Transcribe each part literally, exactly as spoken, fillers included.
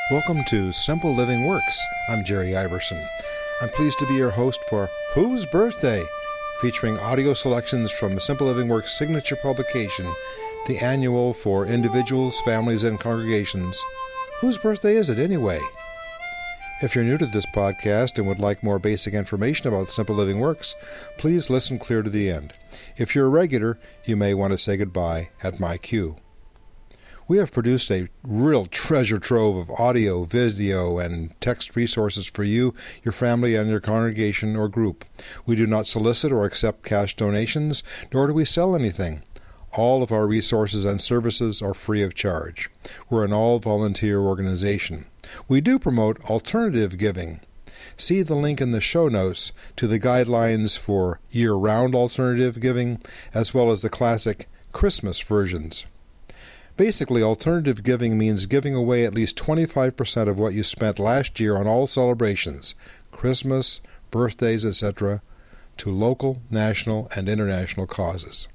Welcome to Simple Living Works. I'm Jerry Iverson. I'm pleased to be your host for Whose Birthday?, featuring audio selections from Simple Living Works' signature publication, the annual for individuals, families, and congregations. Whose birthday is it anyway? If you're new to this podcast and would like more basic information about Simple Living Works, please listen clear to the end. If you're a regular, you may want to say goodbye at my cue. We have produced a real treasure trove of audio, video, and text resources for you, your family, and your congregation or group. We do not solicit or accept cash donations, nor do we sell anything. All of our resources and services are free of charge. We're an all-volunteer organization. We do promote alternative giving. See the link in the show notes to the guidelines for year-round alternative giving, as well as the classic Christmas versions. Basically, alternative giving means giving away at least twenty-five percent of what you spent last year on all celebrations, Christmas, birthdays, et cetera, to local, national, and international causes.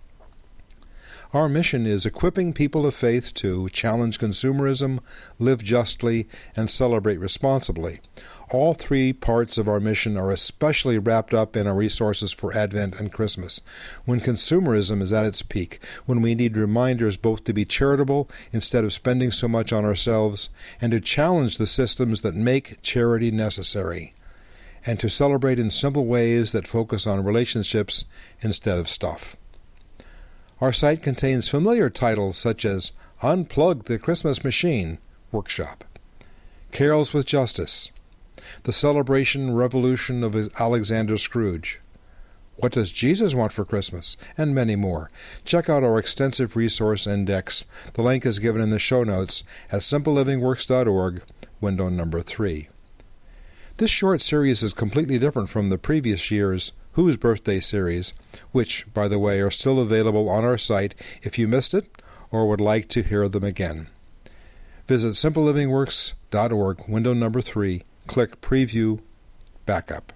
Our mission is equipping people of faith to challenge consumerism, live justly, and celebrate responsibly. All three parts of our mission are especially wrapped up in our resources for Advent and Christmas, when consumerism is at its peak, when we need reminders both to be charitable instead of spending so much on ourselves, and to challenge the systems that make charity necessary, and to celebrate in simple ways that focus on relationships instead of stuff. Our site contains familiar titles such as Unplug the Christmas Machine Workshop, Carols with Justice, The Celebration Revolution of Alexander Scrooge, What Does Jesus Want for Christmas?, and many more. Check out our extensive resource index. The link is given in the show notes at simple living works dot org, window number three. This short series is completely different from the previous year's Whose Birthday series, which, by the way, are still available on our site if you missed it or would like to hear them again. Visit simple living works dot org, window number three, click Preview Backup.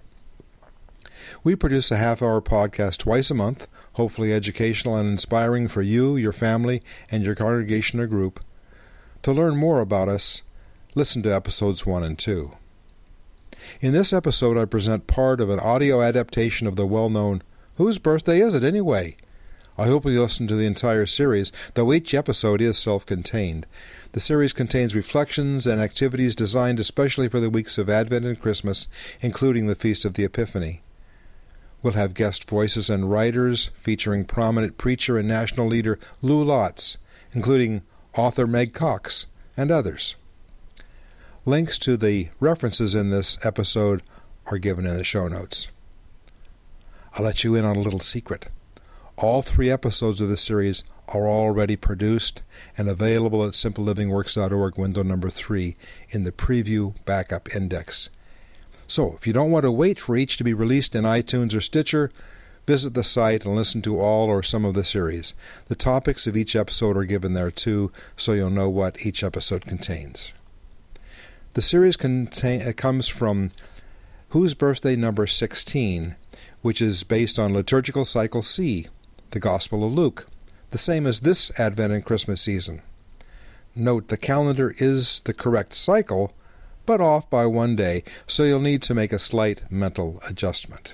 We produce a half-hour podcast twice a month, hopefully educational and inspiring for you, your family, and your congregation or group. To learn more about us, listen to episodes one and two. In this episode, I present part of an audio adaptation of the well-known Whose Birthday Is It Anyway? I hope you listen to the entire series, though each episode is self-contained. The series contains reflections and activities designed especially for the weeks of Advent and Christmas, including the Feast of the Epiphany. We'll have guest voices and writers featuring prominent preacher and national leader Lou Lotz, including author Meg Cox, and others. Links to the references in this episode are given in the show notes. I'll let you in on a little secret. All three episodes of this series are already produced and available at simple living works dot org, window number three, in the Preview Backup Index. So, if you don't want to wait for each to be released in iTunes or Stitcher, visit the site and listen to all or some of the series. The topics of each episode are given there too, so you'll know what each episode contains. The series contain, comes from Whose Birthday number sixteen, which is based on Liturgical Cycle C, the Gospel of Luke, the same as this Advent and Christmas season. Note the calendar is the correct cycle, but off by one day, so you'll need to make a slight mental adjustment.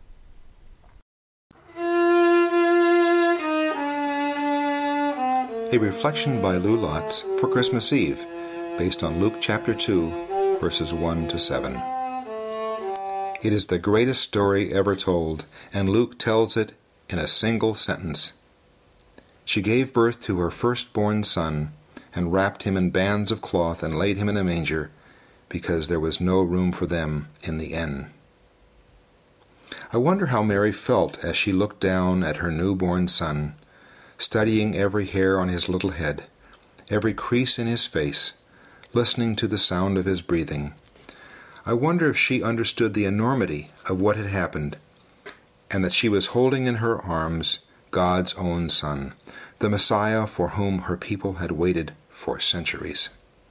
A reflection by Lou Lotz for Christmas Eve, based on Luke chapter two, verses one to seven. It is the greatest story ever told, and Luke tells it in a single sentence. She gave birth to her firstborn son, and wrapped him in bands of cloth, and laid him in a manger, because there was no room for them in the inn. I wonder how Mary felt as she looked down at her newborn son, studying every hair on his little head, every crease in his face, listening to the sound of his breathing. I wonder if she understood the enormity of what had happened, and that she was holding in her arms God's own Son, the Messiah for whom her people had waited for centuries.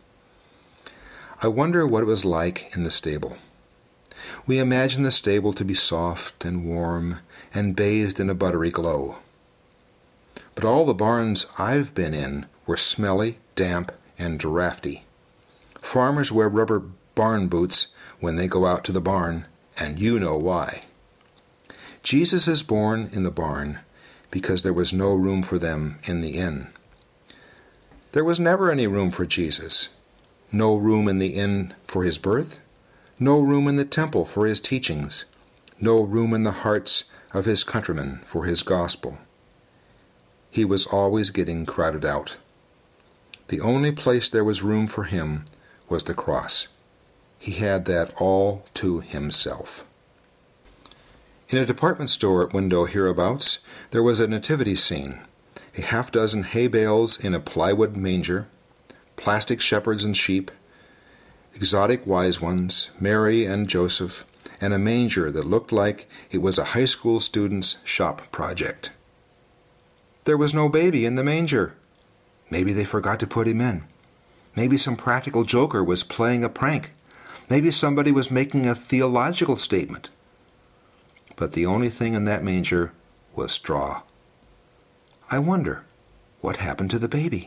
I wonder what it was like in the stable. We imagine the stable to be soft and warm and bathed in a buttery glow. But all the barns I've been in were smelly, damp, and drafty. Farmers wear rubber barn boots when they go out to the barn, and you know why. Jesus is born in the barn because there was no room for them in the inn. There was never any room for Jesus. No room in the inn for his birth. No room in the temple for his teachings. No room in the hearts of his countrymen for his gospel. He was always getting crowded out. The only place there was room for him was the cross. He had that all to himself. In a department store window hereabouts, there was a nativity scene. A half dozen hay bales in a plywood manger, plastic shepherds and sheep, exotic wise ones, Mary and Joseph, and a manger that looked like it was a high school student's shop project. There was no baby in the manger. Maybe they forgot to put him in. Maybe some practical joker was playing a prank. Maybe somebody was making a theological statement. But the only thing in that manger was straw. I wonder, what happened to the baby?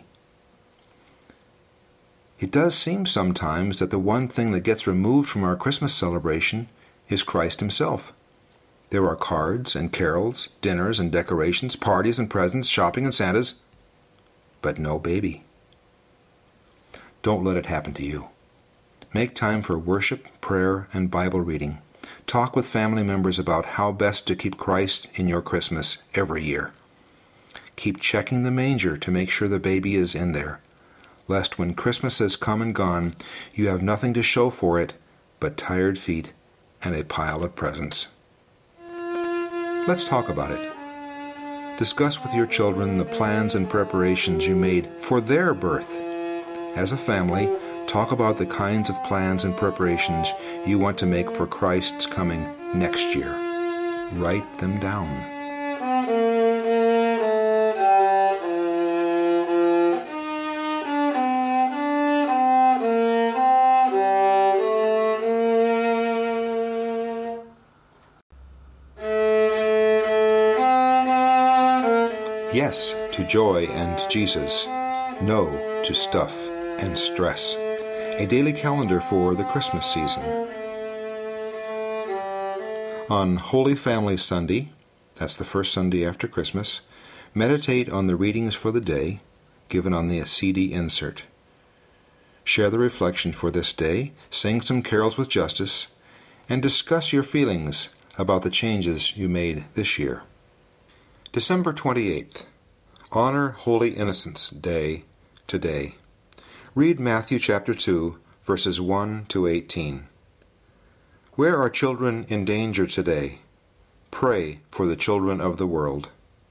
It does seem sometimes that the one thing that gets removed from our Christmas celebration is Christ himself. There are cards and carols, dinners and decorations, parties and presents, shopping and Santas, but no baby. Don't let it happen to you. Make time for worship, prayer, and Bible reading. Talk with family members about how best to keep Christ in your Christmas every year. Keep checking the manger to make sure the baby is in there, lest when Christmas has come and gone, you have nothing to show for it but tired feet and a pile of presents. Let's talk about it. Discuss with your children the plans and preparations you made for their birth. As a family, talk about the kinds of plans and preparations you want to make for Christ's coming next year. Write them down. Yes to joy and Jesus. No to stuff and stress. A daily calendar for the Christmas season. On Holy Family Sunday, that's the first Sunday after Christmas, meditate on the readings for the day given on the C D insert. Share the reflection for this day, sing some carols with Justice, and discuss your feelings about the changes you made this year. December twenty-eighth. Honor Holy Innocents Day today. Read Matthew chapter two, verses one to eighteen. Where are children in danger today? Pray for the children of the world.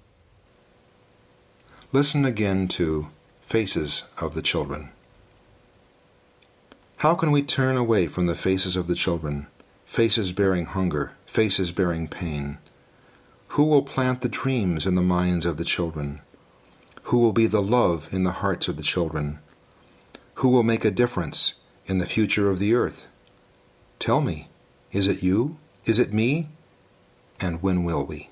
Listen again to Faces of the Children. How can we turn away from the faces of the children, faces bearing hunger, faces bearing pain? Who will plant the dreams in the minds of the children? Who will be the love in the hearts of the children? Who will make a difference in the future of the earth? Tell me, is it you? Is it me? And when will we?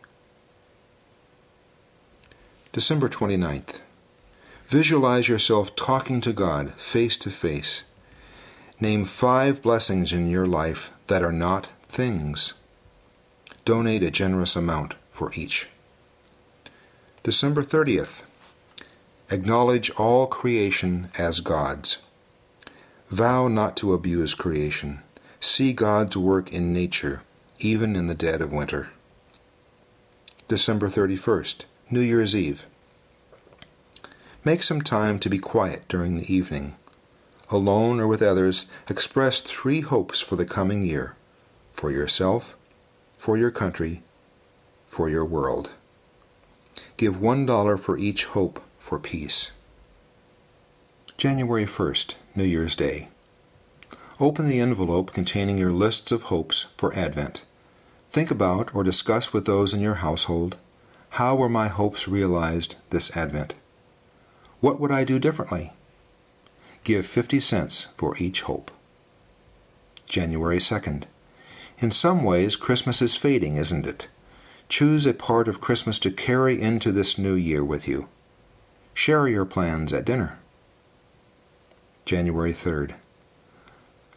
December twenty-ninth. Visualize yourself talking to God face to face. Name five blessings in your life that are not things. Donate a generous amount for each. December thirtieth. Acknowledge all creation as God's. Vow not to abuse creation. See God's work in nature, even in the dead of winter. December thirty-first, New Year's Eve. Make some time to be quiet during the evening. Alone or with others, express three hopes for the coming year, for yourself, for your country, for your world. Give one dollar for each hope for peace. January first, New Year's Day. Open the envelope containing your lists of hopes for Advent. Think about or discuss with those in your household, how were my hopes realized this Advent? What would I do differently? Give fifty cents for each hope. January second. In some ways, Christmas is fading, isn't it? Choose a part of Christmas to carry into this new year with you. Share your plans at dinner. January third.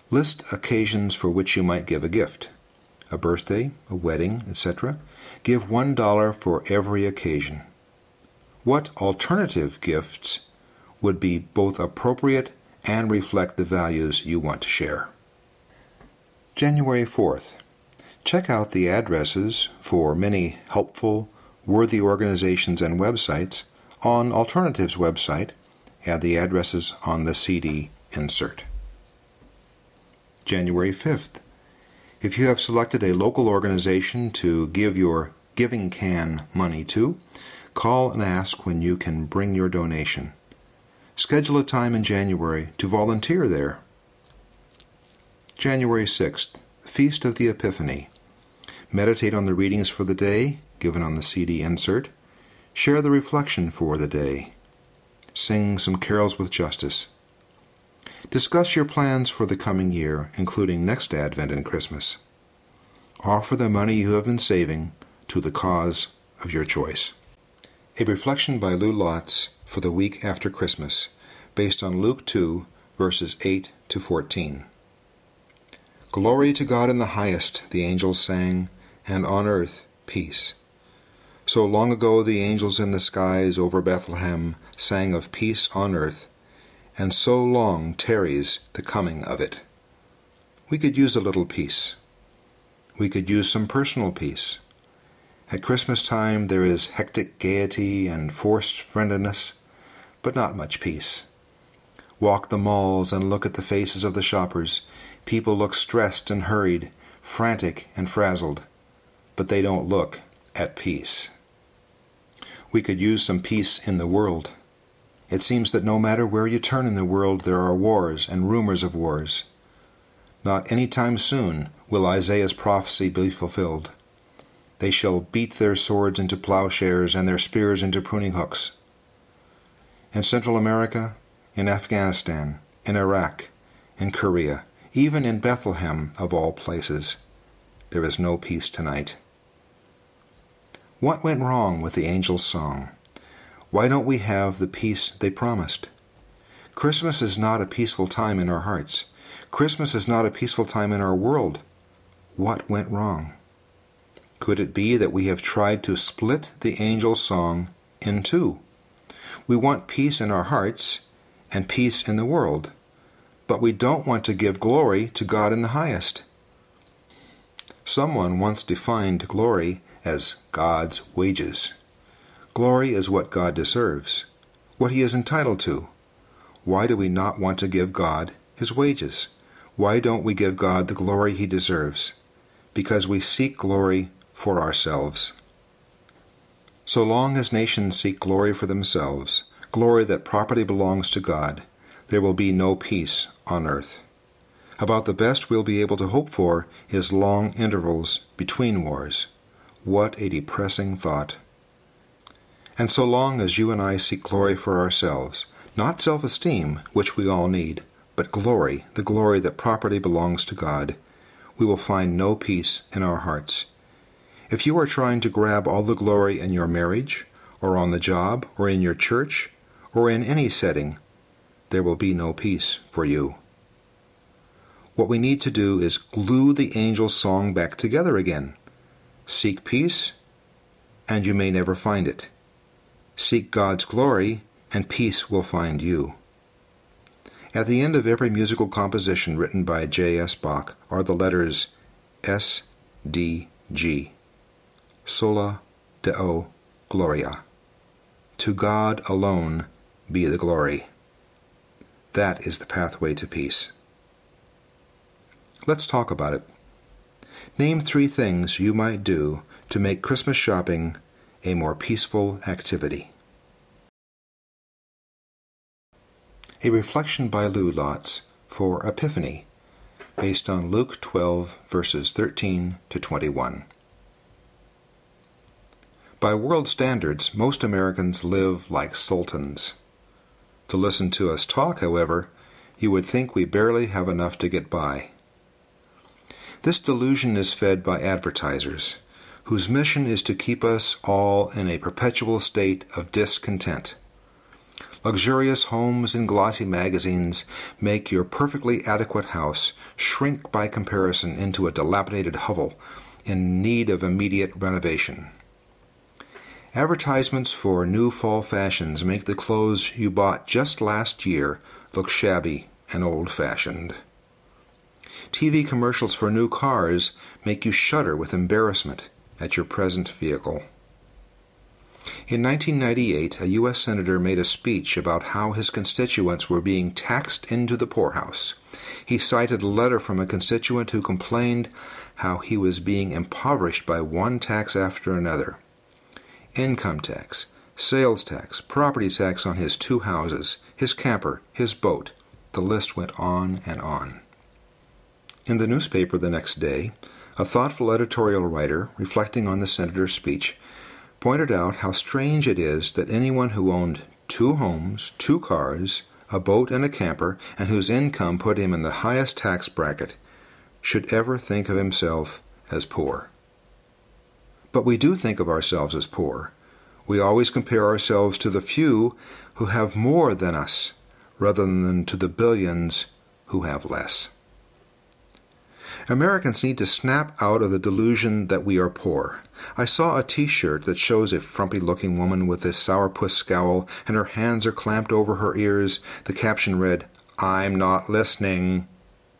List occasions for which you might give a gift. A birthday, a wedding, et cetera. Give one dollar for every occasion. What alternative gifts would be both appropriate and reflect the values you want to share? January fourth. Check out the addresses for many helpful, worthy organizations and websites on Alternatives' website. Add the addresses on the C D insert. January fifth. If you have selected a local organization to give your Giving Can money to, call and ask when you can bring your donation. Schedule a time in January to volunteer there. January sixth, Feast of the Epiphany. Meditate on the readings for the day, given on the C D insert. Share the reflection for the day. Sing some carols with justice. Discuss your plans for the coming year, including next Advent and Christmas. Offer the money you have been saving to the cause of your choice. A reflection by Lou Lotz for the week after Christmas, based on Luke two, verses eight to fourteen. Glory to God in the highest, the angels sang, and on earth peace. So long ago the angels in the skies over Bethlehem sang of peace on earth, and so long tarries the coming of it. We could use a little peace. We could use some personal peace. At Christmas time there is hectic gaiety and forced friendliness, but not much peace. Walk the malls and look at the faces of the shoppers. People look stressed and hurried, frantic and frazzled, but they don't look at peace. We could use some peace in the world. It seems that no matter where you turn in the world, there are wars and rumors of wars. Not any time soon will Isaiah's prophecy be fulfilled. They shall beat their swords into plowshares and their spears into pruning hooks. In Central America, in Afghanistan, in Iraq, in Korea, even in Bethlehem, of all places, there is no peace tonight. What went wrong with the angels' song? Why don't we have the peace they promised? Christmas is not a peaceful time in our hearts. Christmas is not a peaceful time in our world. What went wrong? Could it be that we have tried to split the angels' song in two? We want peace in our hearts and peace in the world, but we don't want to give glory to God in the highest. Someone once defined glory as God's wages. Glory is what God deserves, what he is entitled to. Why do we not want to give God his wages? Why don't we give God the glory he deserves? Because we seek glory for ourselves. So long as nations seek glory for themselves, glory that properly belongs to God, there will be no peace on earth. About the best we'll be able to hope for is long intervals between wars. What a depressing thought. And so long as you and I seek glory for ourselves, not self-esteem, which we all need, but glory, the glory that properly belongs to God, we will find no peace in our hearts. If you are trying to grab all the glory in your marriage, or on the job, or in your church, or in any setting, there will be no peace for you. What we need to do is glue the angels' song back together again. Seek peace, and you may never find it. Seek God's glory, and peace will find you. At the end of every musical composition written by J S Bach are the letters S D G. Sola Deo Gloria. To God alone be the glory. That is the pathway to peace. Let's talk about it. Name three things you might do to make Christmas shopping a more peaceful activity. A reflection by Lou Lotz for Epiphany, based on Luke twelve, verses thirteen to twenty-one. By world standards, most Americans live like sultans. To listen to us talk, however, you would think we barely have enough to get by. This delusion is fed by advertisers, whose mission is to keep us all in a perpetual state of discontent. Luxurious homes in glossy magazines make your perfectly adequate house shrink by comparison into a dilapidated hovel in need of immediate renovation. Advertisements for new fall fashions make the clothes you bought just last year look shabby and old-fashioned. T V commercials for new cars make you shudder with embarrassment at your present vehicle. In nineteen ninety-eight, a U S senator made a speech about how his constituents were being taxed into the poorhouse. He cited a letter from a constituent who complained how he was being impoverished by one tax after another. Income tax, sales tax, property tax on his two houses, his camper, his boat. The list went on and on. In the newspaper the next day, a thoughtful editorial writer, reflecting on the senator's speech, pointed out how strange it is that anyone who owned two homes, two cars, a boat and a camper, and whose income put him in the highest tax bracket, should ever think of himself as poor. But we do think of ourselves as poor. We always compare ourselves to the few who have more than us, rather than to the billions who have less. Americans need to snap out of the delusion that we are poor. I saw a T-shirt that shows a frumpy-looking woman with a sourpuss scowl, and her hands are clamped over her ears. The caption read, "I'm not listening."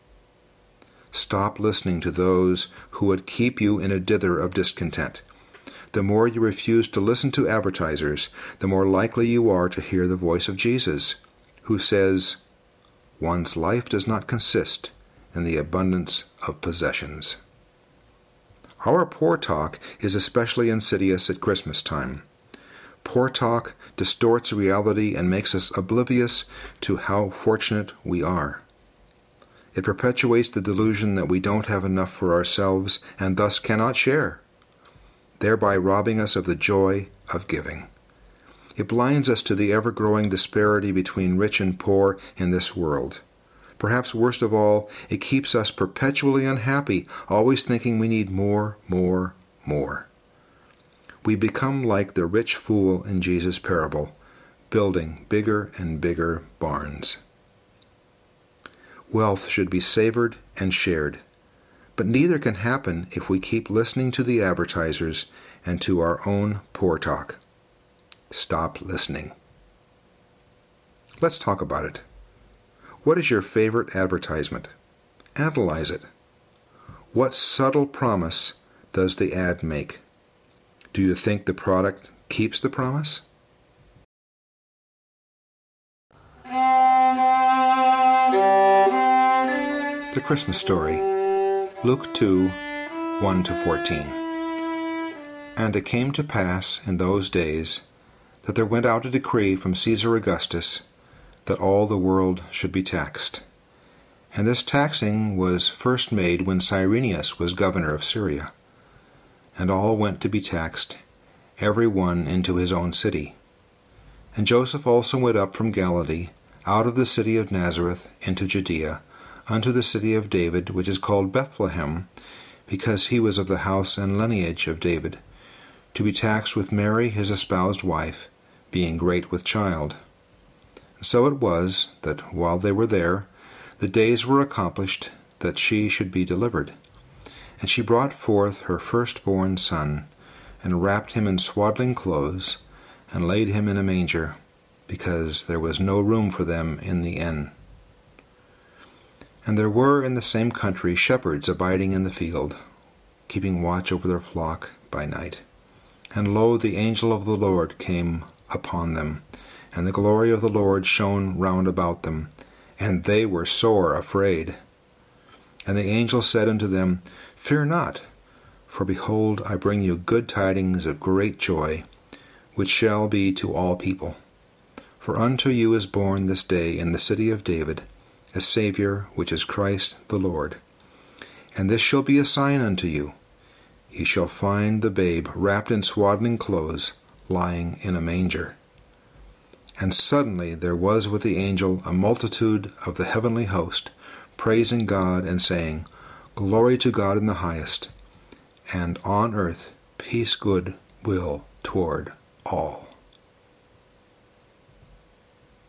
Stop listening to those who would keep you in a dither of discontent. The more you refuse to listen to advertisers, the more likely you are to hear the voice of Jesus, who says, "One's life does not consist in the abundance of possessions." Our poor talk is especially insidious at Christmas time. Poor talk distorts reality and makes us oblivious to how fortunate we are. It perpetuates the delusion that we don't have enough for ourselves and thus cannot share, thereby robbing us of the joy of giving. It blinds us to the ever-growing disparity between rich and poor in this world. Perhaps worst of all, it keeps us perpetually unhappy, always thinking we need more, more, more. We become like the rich fool in Jesus' parable, building bigger and bigger barns. Wealth should be savored and shared, but neither can happen if we keep listening to the advertisers and to our own poor talk. Stop listening. Let's talk about it. What is your favorite advertisement? Analyze it. What subtle promise does the ad make? Do you think the product keeps the promise? The Christmas Story, Luke two, one to fourteen. And it came to pass in those days that there went out a decree from Caesar Augustus that all the world should be taxed. And this taxing was first made when Cyrenius was governor of Syria. And all went to be taxed, every one into his own city. And Joseph also went up from Galilee, out of the city of Nazareth, into Judea, unto the city of David, which is called Bethlehem, because he was of the house and lineage of David, to be taxed with Mary his espoused wife, being great with child. So it was that while they were there, the days were accomplished that she should be delivered. And she brought forth her firstborn son, and wrapped him in swaddling clothes, and laid him in a manger, because there was no room for them in the inn. And there were in the same country shepherds abiding in the field, keeping watch over their flock by night. And lo, the angel of the Lord came upon them, and the glory of the Lord shone round about them, and they were sore afraid. And the angel said unto them, Fear not, for behold, I bring you good tidings of great joy, which shall be to all people. For unto you is born this day in the city of David a Saviour, which is Christ the Lord. And this shall be a sign unto you. Ye shall find the babe wrapped in swaddling clothes, lying in a manger. And suddenly there was with the angel a multitude of the heavenly host, praising God and saying, Glory to God in the highest, and on earth peace, good will toward all.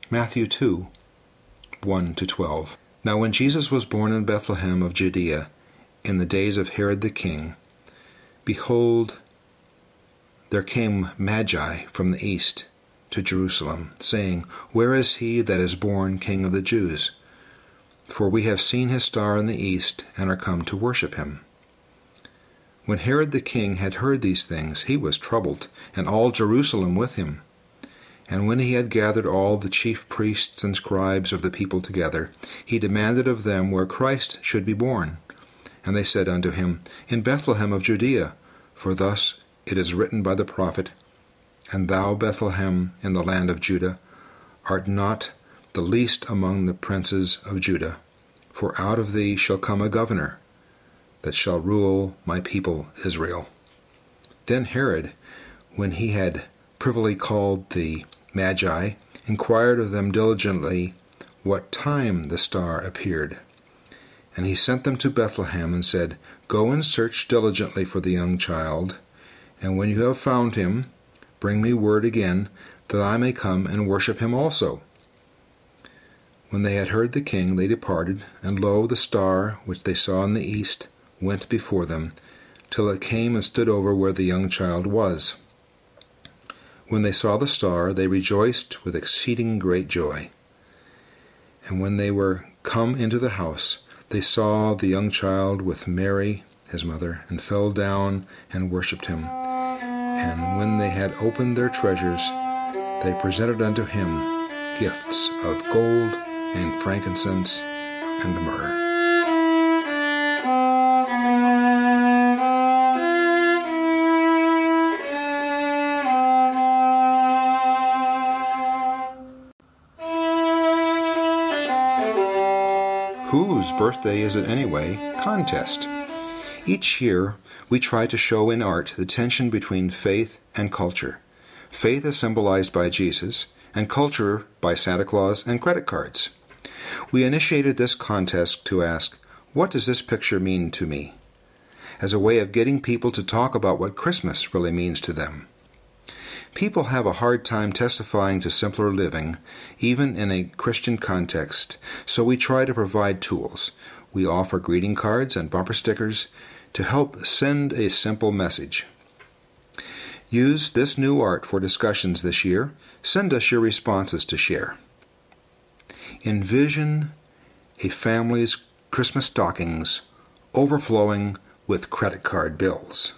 Matthew two, one to twelve. Now when Jesus was born in Bethlehem of Judea, in the days of Herod the king, behold, there came Magi from the east to Jerusalem, saying, Where is he that is born King of the Jews? For we have seen his star in the east, and are come to worship him. When Herod the king had heard these things, he was troubled, and all Jerusalem with him. And when he had gathered all the chief priests and scribes of the people together, he demanded of them where Christ should be born. And they said unto him, In Bethlehem of Judea, for thus it is written by the prophet, And thou, Bethlehem, in the land of Judah, art not the least among the princes of Judah, for out of thee shall come a governor, that shall rule my people Israel. Then Herod, when he had privily called the Magi, inquired of them diligently what time the star appeared. And he sent them to Bethlehem, and said, Go and search diligently for the young child, and when you have found him, bring me word again, that I may come and worship him also. When they had heard the king, they departed, and lo, the star, which they saw in the east, went before them, till it came and stood over where the young child was. When they saw the star, they rejoiced with exceeding great joy. And when they were come into the house, they saw the young child with Mary, his mother, and fell down and worshipped him. And when they had opened their treasures, they presented unto him gifts of gold and frankincense and myrrh. Whose birthday is it anyway? Contest. Each year, we try to show in art the tension between faith and culture. Faith is symbolized by Jesus, and culture by Santa Claus and credit cards. We initiated this contest to ask, what does this picture mean to me? As a way of getting people to talk about what Christmas really means to them. People have a hard time testifying to simpler living, even in a Christian context, so we try to provide tools. We offer greeting cards and bumper stickers to help send a simple message. Use this new art for discussions this year. Send us your responses to share. Envision a family's Christmas stockings overflowing with credit card bills.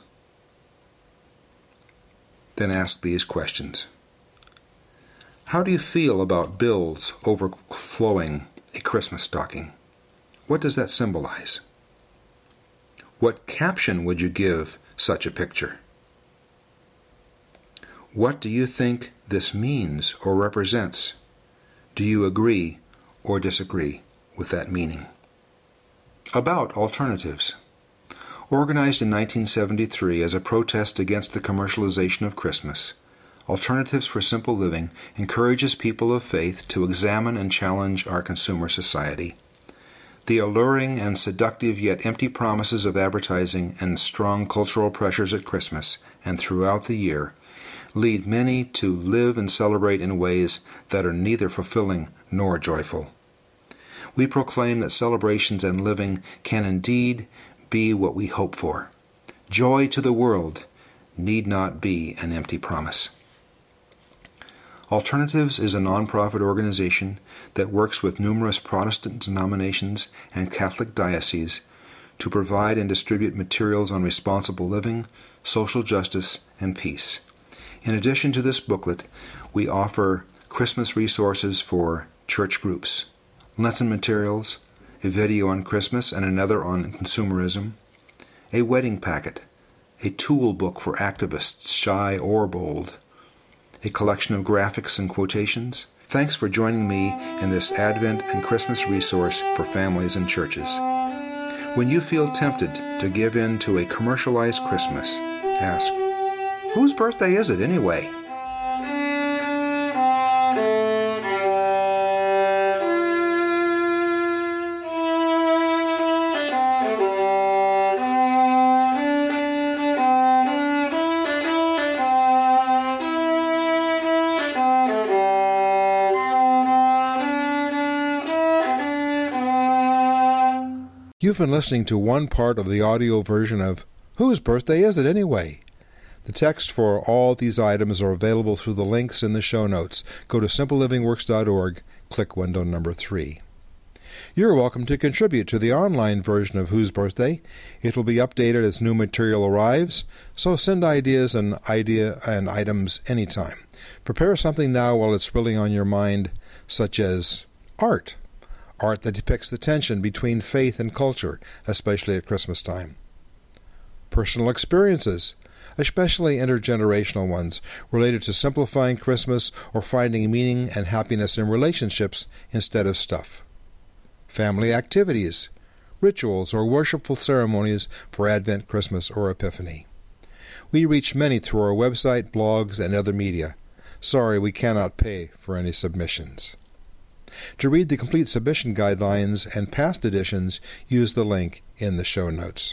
Then ask these questions. How do you feel about bills overflowing a Christmas stocking? What does that symbolize? What caption would you give such a picture? What do you think this means or represents? Do you agree or disagree with that meaning? About alternatives. Organized in nineteen seventy-three as a protest against the commercialization of Christmas, Alternatives for Simple Living encourages people of faith to examine and challenge our consumer society. The alluring and seductive yet empty promises of advertising and strong cultural pressures at Christmas and throughout the year lead many to live and celebrate in ways that are neither fulfilling nor joyful. We proclaim that celebrations and living can indeed be what we hope for. Joy to the world need not be an empty promise. Alternatives is a nonprofit organization that works with numerous Protestant denominations and Catholic dioceses to provide and distribute materials on responsible living, social justice, and peace. In addition to this booklet, we offer Christmas resources for church groups, Lenten materials, a video on Christmas and another on consumerism, a wedding packet, a tool book for activists, shy or bold, a collection of graphics and quotations. Thanks for joining me in this Advent and Christmas resource for families and churches. When you feel tempted to give in to a commercialized Christmas, ask, whose birthday is it anyway? You've been listening to one part of the audio version of Whose Birthday Is It Anyway? The text for all these items are available through the links in the show notes. Go to simple living works dot org, click window number three. You're welcome to contribute to the online version of Whose Birthday. It will be updated as new material arrives, so send ideas and idea and items anytime. Prepare something now while it's really on your mind, such as art. Art that depicts the tension between faith and culture, especially at Christmas time. Personal experiences, especially intergenerational ones, related to simplifying Christmas or finding meaning and happiness in relationships instead of stuff. Family activities, rituals, or worshipful ceremonies for Advent, Christmas, or Epiphany. We reach many through our website, blogs, and other media. Sorry, we cannot pay for any submissions. To read the complete submission guidelines and past editions, use the link in the show notes.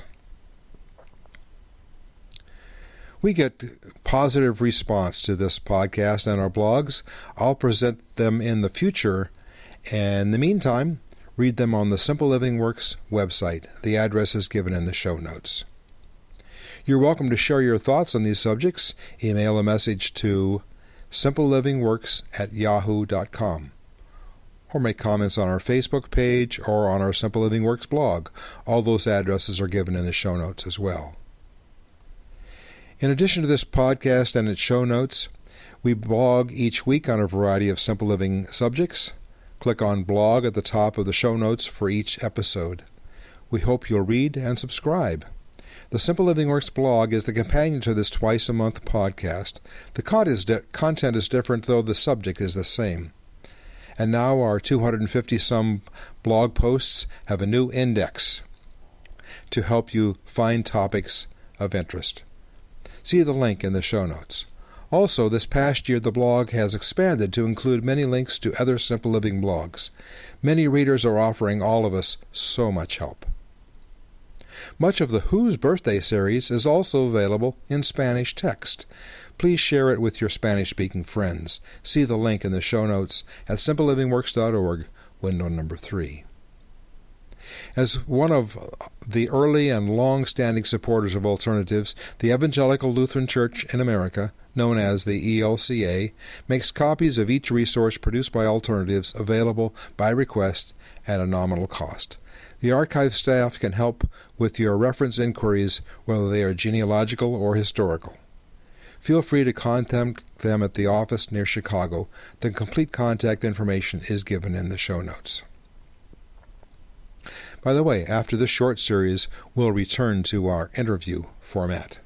We get positive response to this podcast and our blogs. I'll present them in the future, and in the meantime, read them on the Simple Living Works website. The address is given in the show notes. You're welcome to share your thoughts on these subjects. Email a message to simple living works at yahoo dot com. Or make comments on our Facebook page or on our Simple Living Works blog. All those addresses are given in the show notes as well. In addition to this podcast and its show notes, we blog each week on a variety of simple living subjects. Click on blog at the top of the show notes for each episode. We hope you'll read and subscribe. The Simple Living Works blog is the companion to this twice-a-month podcast. The content is different, though the subject is the same. And now our two hundred fifty some blog posts have a new index to help you find topics of interest. See the link in the show notes. Also, this past year the blog has expanded to include many links to other Simple Living blogs. Many readers are offering all of us so much help. Much of the Whose Birthday series is also available in Spanish text. Please share it with your Spanish-speaking friends. See the link in the show notes at simple living works dot org, window number three. As one of the early and long-standing supporters of alternatives, the Evangelical Lutheran Church in America, known as the E L C A, makes copies of each resource produced by alternatives available by request at a nominal cost. The archive staff can help with your reference inquiries, whether they are genealogical or historical. Feel free to contact them at the office near Chicago. The complete contact information is given in the show notes. By the way, after this short series, we'll return to our interview format.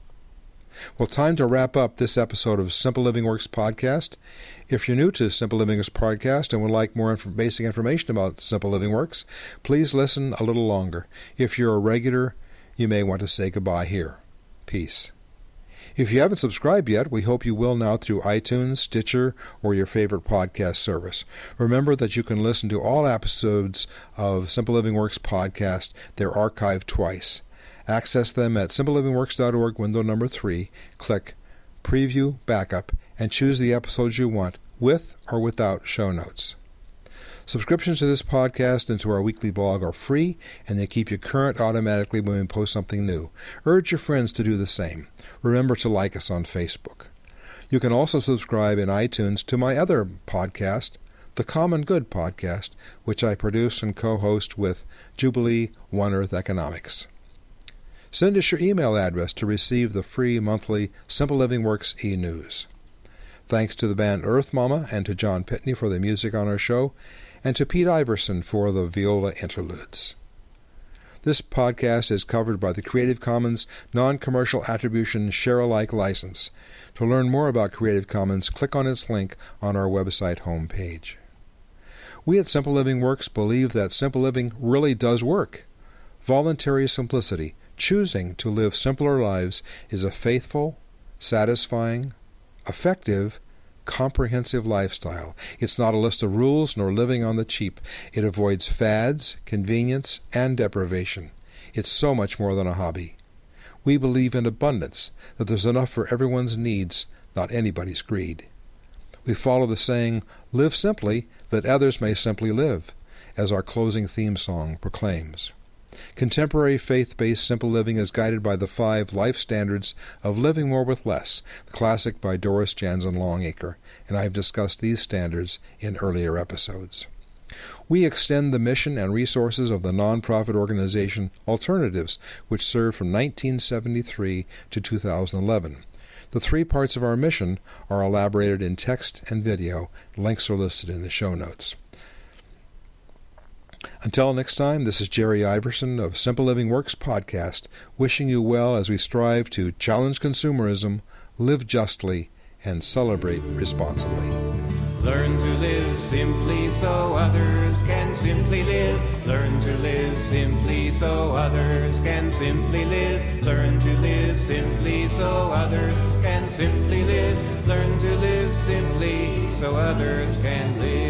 Well, time to wrap up this episode of Simple Living Works Podcast. If you're new to Simple Living Works Podcast and would like more inf- basic information about Simple Living Works, please listen a little longer. If you're a regular, you may want to say goodbye here. Peace. If you haven't subscribed yet, we hope you will now through iTunes, Stitcher, or your favorite podcast service. Remember that you can listen to all episodes of Simple Living Works Podcast. They're archived twice. Access them at simple living works dot org, window number three. Click Preview Backup and choose the episodes you want, with or without show notes. Subscriptions to this podcast and to our weekly blog are free, and they keep you current automatically when we post something new. Urge your friends to do the same. Remember to like us on Facebook. You can also subscribe in iTunes to my other podcast, The Common Good Podcast, which I produce and co-host with Jubilee One Earth Economics. Send us your email address to receive the free monthly Simple Living Works e-news. Thanks to the band Earth Mama and to John Pitney for the music on our show, and to Pete Iverson for the viola interludes. This podcast is covered by the Creative Commons Non-Commercial Attribution Share-alike license. To learn more about Creative Commons, click on its link on our website homepage. We at Simple Living Works believe that simple living really does work. Voluntary simplicity, choosing to live simpler lives, is a faithful, satisfying, effective, comprehensive lifestyle. It's not a list of rules nor living on the cheap. It avoids fads, convenience, and deprivation. It's so much more than a hobby. We believe in abundance, that there's enough for everyone's needs, not anybody's greed. We follow the saying, live simply, that others may simply live, as our closing theme song proclaims. Contemporary faith-based simple living is guided by the five life standards of living more with less, the classic by Doris Jansen Longacre, and I've discussed these standards in earlier episodes. We extend the mission and resources of the nonprofit organization Alternatives, which served from nineteen seventy-three to two thousand eleven. The three parts of our mission are elaborated in text and video. Links are listed in the show notes. Until next time, this is Jerry Iverson of Simple Living Works Podcast, wishing you well as we strive to challenge consumerism, live justly, and celebrate responsibly. Learn to live simply so others can simply live. Learn to live simply so others can simply live. Learn to live simply so others can simply live. Learn to live simply so others can live.